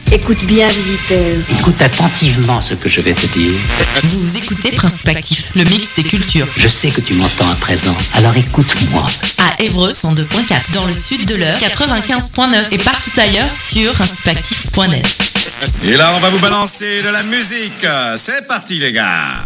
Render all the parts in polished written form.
Écoute bien, visiteur. Écoute attentivement ce que je vais te dire. Vous écoutez Principe Actif, le mix des cultures. Je sais que tu m'entends à présent, alors écoute-moi. À Évreux, 102.4, dans le sud de l'Eure, 95.9 et partout ailleurs sur principeactif.net. Et là, on va vous balancer de la musique. C'est parti, les gars.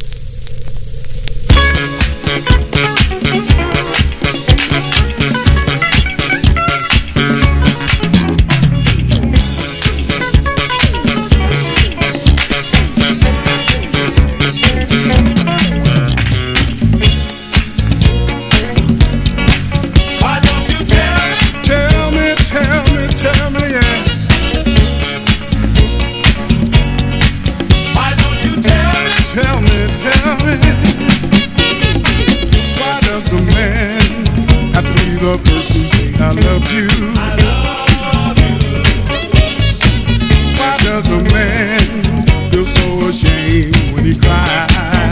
The first to say I love you. I love you. Why does a man feel so ashamed when he cries?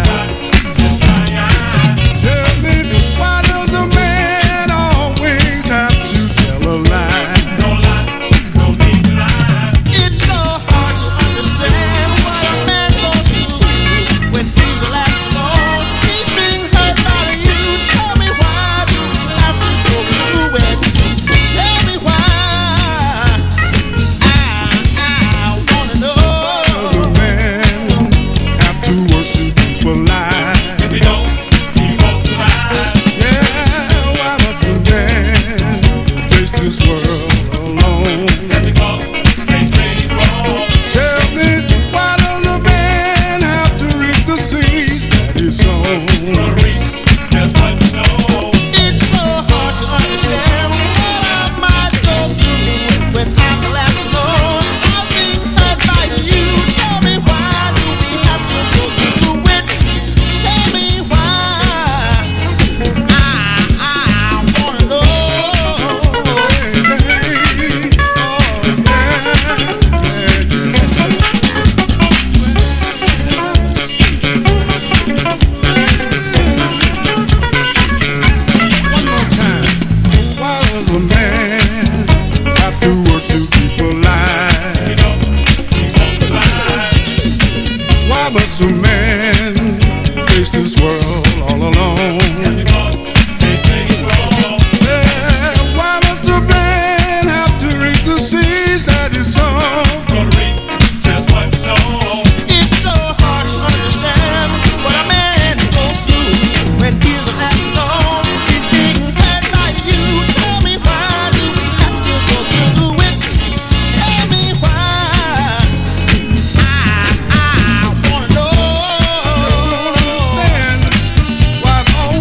Tell me, why does a man always have to tell a lie? No lie, no need to lie. It's so hard to understand what a man goes through when people act alone. He's being hurt by you. Tell me why do you have to go through it? Tell me why. I wanna know. Why does a man have to work to keep alive? If he don't, he won't survive. Yeah, why does a man face this world alone? Does he go? They say he's wrong. Tell me, why does a man have to reap the seeds that he sown? Gonna reap just what he sown. It's so hard to understand what I might go through when I collapse alone. I'm being hurt by you. Tell me, why do we have to go through it? Tell me why. I wanna know. One more time. Why does a man have to work to keep alive? Why must a man face this world all alone? Yeah, why must a man have to reap the seeds that he sown? It's so hard to understand what a man goes through when he's alone. He's being hurt by you. Tell me, why do we have to go through it? Tell me why. I wanna know. Why it's always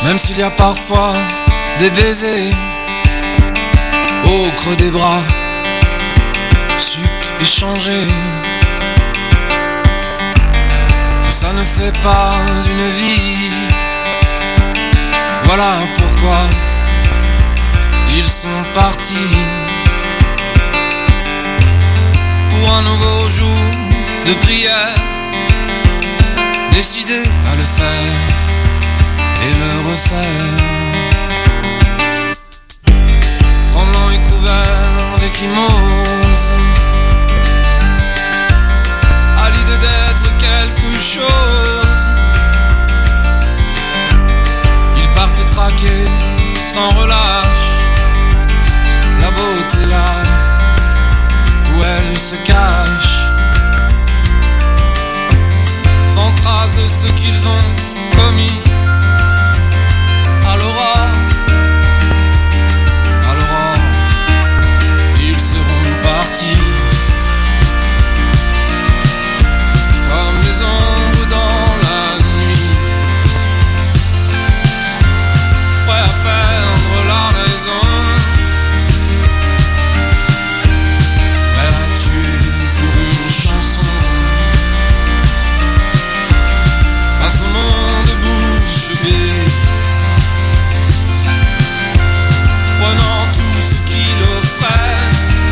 Même s'il y a parfois des baisers au creux des bras, suc échangé. Tout ça ne fait pas une vie. Voilà pourquoi ils sont partis pour un nouveau jour de prière, décidé à le faire et le refaire. Tremblant et couvert d'échymose, à l'idée d'être quelque chose, ils partent traquer sans relâche la beauté là où elle se cache, sans trace de ce qu'ils ont commis. À l'aurore, ils seront partis comme des ombres dans la nuit, prêts à perdre la raison, prêts à tuer pour une chanson, face au monde bouche bée, prenant tout ce qu'il offrait.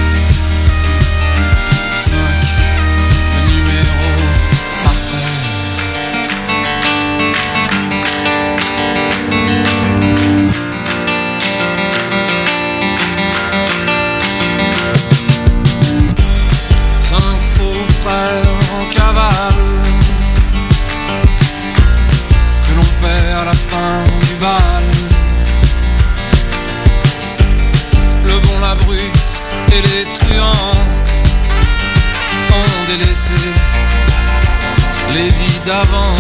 5, le numéro parfait. Cinq faux frères en cavale que l'on perd à la fin du bal. Le bon, la brute et les truands ont délaissé les vies d'avant.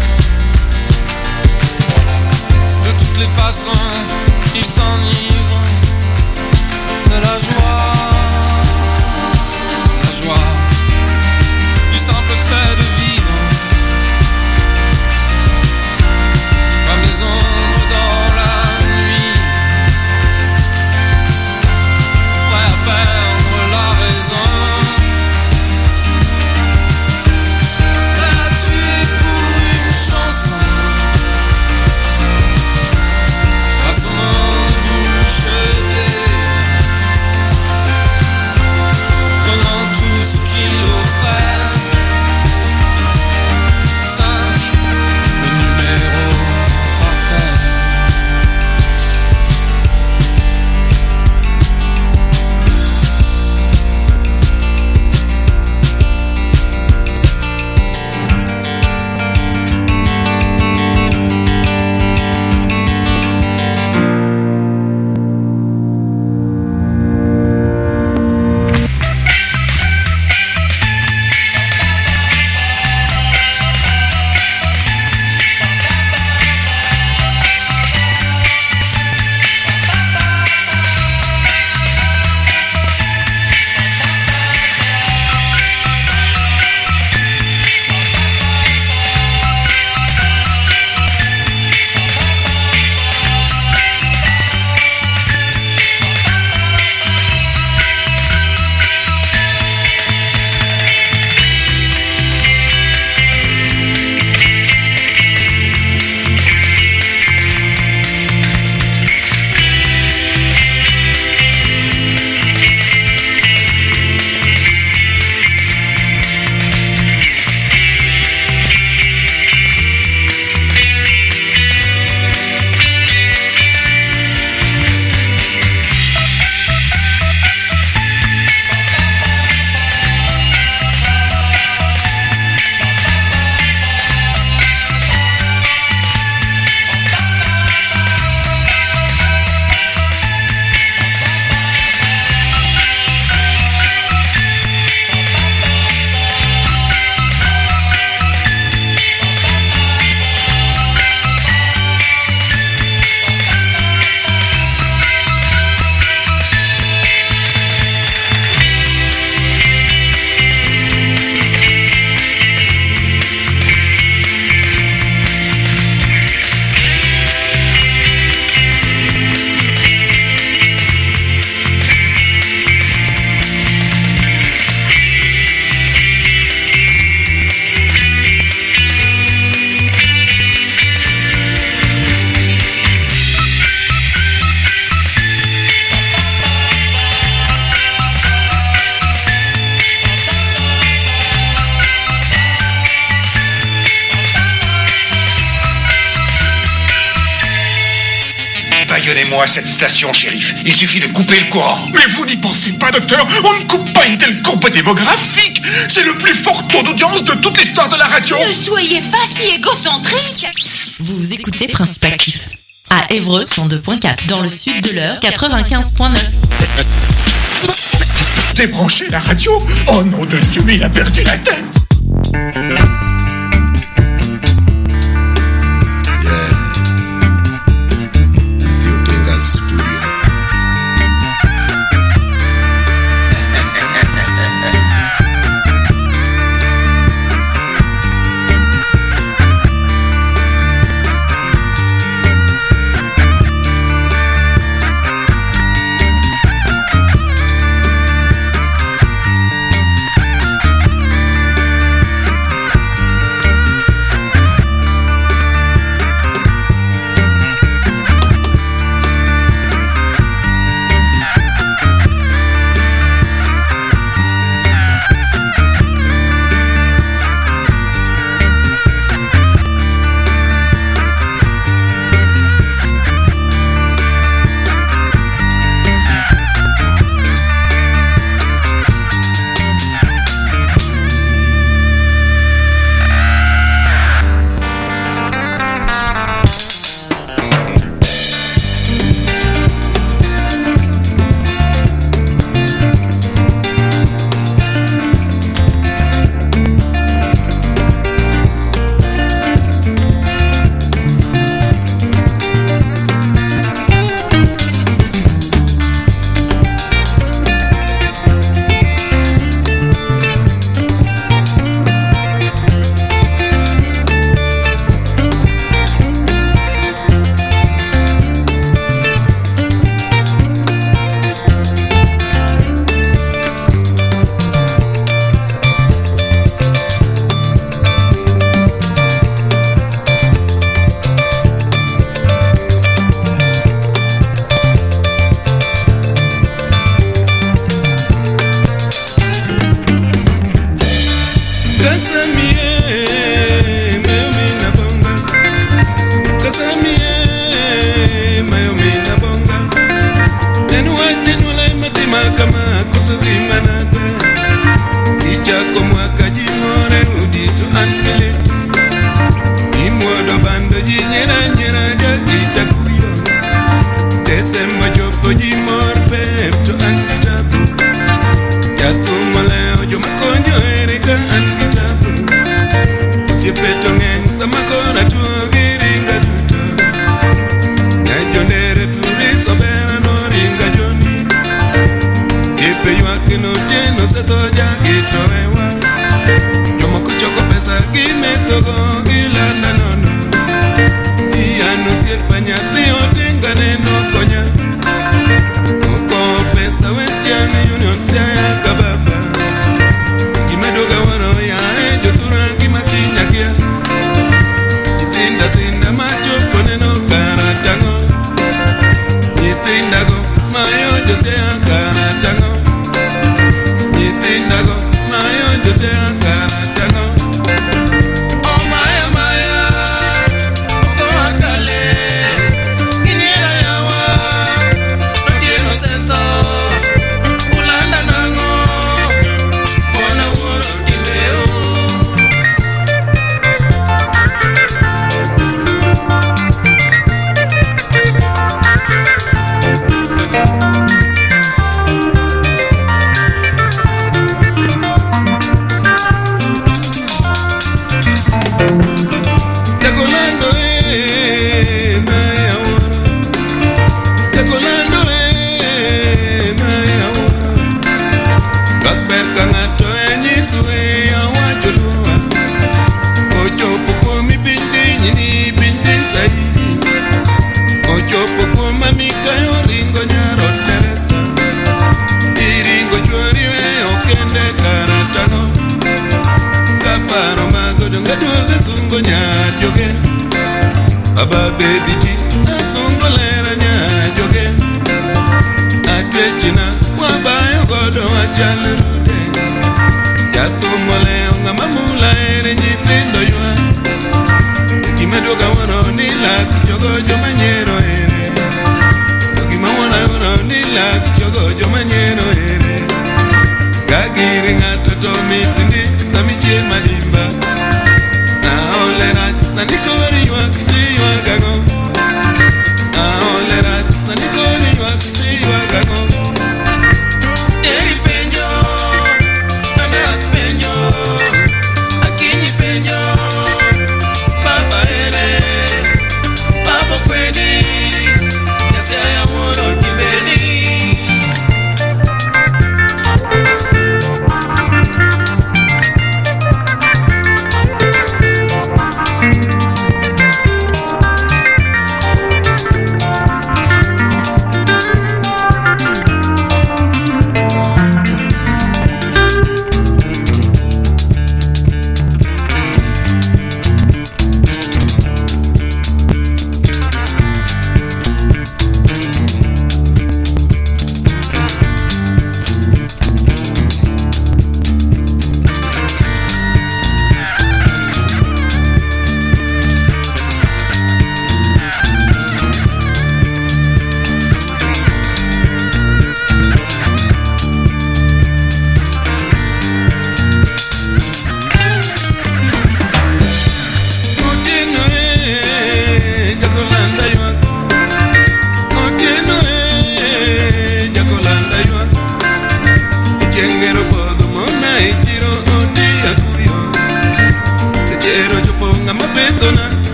De toutes les façons, ils s'enivrent de la joie du simple fait de vivre, comme les ombres dans la nuit, prêts à perdre la raison, prêts à tuer pour une chanson, face au monde Radionnez-moi cette station, shérif. Il suffit de couper le courant. Mais vous n'y pensez pas, docteur. On ne coupe pas une telle courbe démographique. C'est le plus fort taux d'audience de toute l'histoire de la radio. Ne soyez pas si égocentrique. Vous écoutez Principe Actif. À Évreux, 102.4. Dans le sud de l'Eure, 95.9. Débranchez la radio. Oh nom de Dieu, mais il a perdu la tête.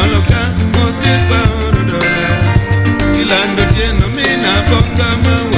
Naloka, moti pa $1. Ilando tieno mina bonga mawe.